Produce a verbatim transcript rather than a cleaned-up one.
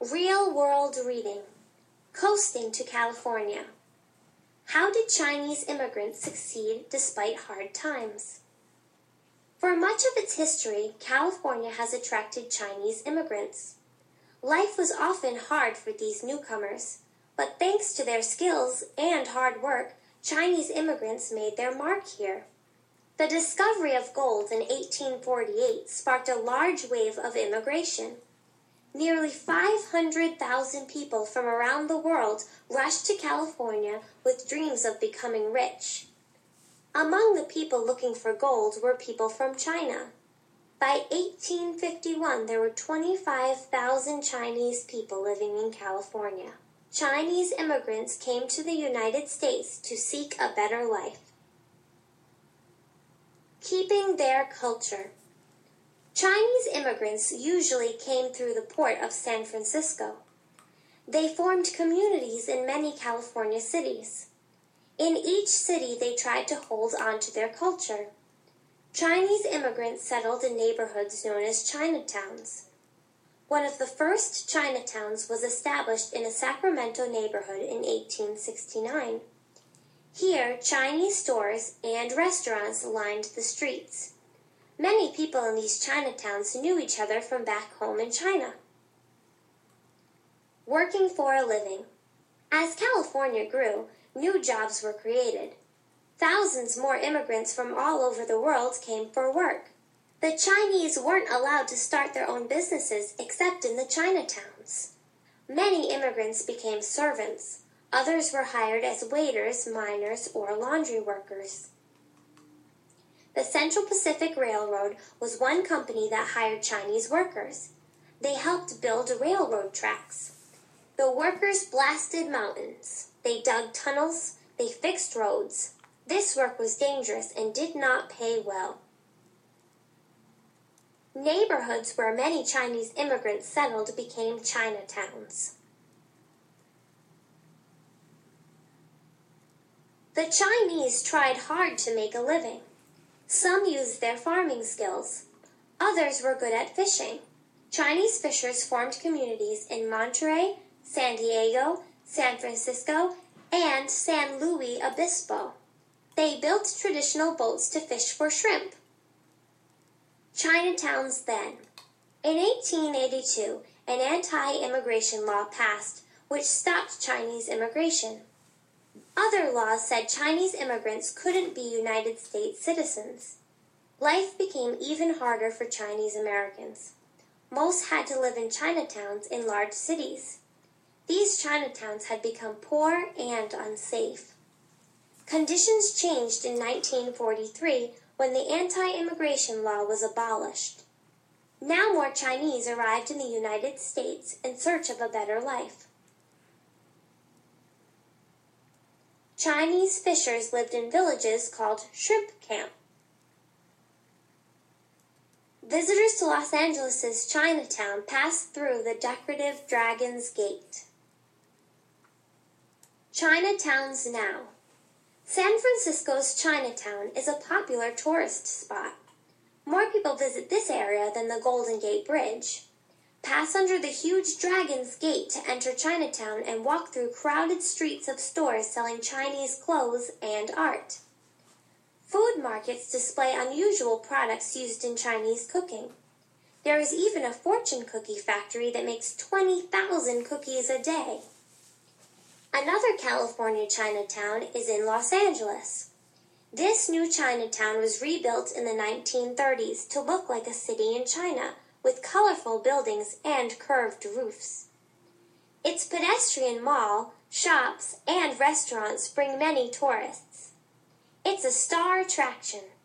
Real World Reading: Coasting to California. How did Chinese immigrants succeed despite hard times? For much of its history, California has attracted Chinese immigrants. Life was often hard for these newcomers, but thanks to their skills and hard work, Chinese immigrants made their mark here. The discovery of gold in eighteen forty-eight sparked a large wave of immigration. Nearly five hundred thousand people from around the world rushed to California with dreams of becoming rich. Among the people looking for gold were people from China. By eighteen fifty-one, there were twenty-five thousand Chinese people living in California. Chinese immigrants came to the United States to seek a better life. Keeping their culture. Chinese immigrants usually came through the port of San Francisco. They formed communities in many California cities. In each city, they tried to hold on to their culture. Chinese immigrants settled in neighborhoods known as Chinatowns. One of the first Chinatowns was established in a Sacramento neighborhood in eighteen sixty-nine. Here, Chinese stores and restaurants lined the streets. Many people in these Chinatowns knew each other from back home in China. Working for a living. As California grew, new jobs were created. Thousands more immigrants from all over the world came for work. The Chinese weren't allowed to start their own businesses except in the Chinatowns. Many immigrants became servants. Others were hired as waiters, miners, or laundry workers. The Central Pacific Railroad was one company that hired Chinese workers. They helped build railroad tracks. The workers blasted mountains. They dug tunnels. They fixed roads. This work was dangerous and did not pay well. Neighborhoods where many Chinese immigrants settled became Chinatowns. The Chinese tried hard to make a living. Some used their farming skills. Others were good at fishing. Chinese fishers formed communities in Monterey, San Diego, San Francisco, and San Luis Obispo. They built traditional boats to fish for shrimp. Chinatowns then. In eighteen eighty-two, an anti-immigration law passed, which stopped Chinese immigration. Other laws said Chinese immigrants couldn't be United States citizens. Life became even harder for Chinese Americans. Most had to live in Chinatowns in large cities. These Chinatowns had become poor and unsafe. Conditions changed in nineteen forty-three when the anti-immigration law was abolished. Now more Chinese arrived in the United States in search of a better life. Chinese fishers lived in villages called shrimp camp. Visitors to Los Angeles' Chinatown pass through the decorative Dragon's Gate. Chinatowns now. San Francisco's Chinatown is a popular tourist spot. More people visit this area than the Golden Gate Bridge. Pass under the huge Dragon's Gate to enter Chinatown and walk through crowded streets of stores selling Chinese clothes and art. Food markets display unusual products used in Chinese cooking. There is even a fortune cookie factory that makes twenty thousand cookies a day. Another California Chinatown is in Los Angeles. This new Chinatown was rebuilt in the nineteen thirties to look like a city in China, with colorful buildings and curved roofs. Its pedestrian mall, shops, and restaurants bring many tourists. It's a star attraction.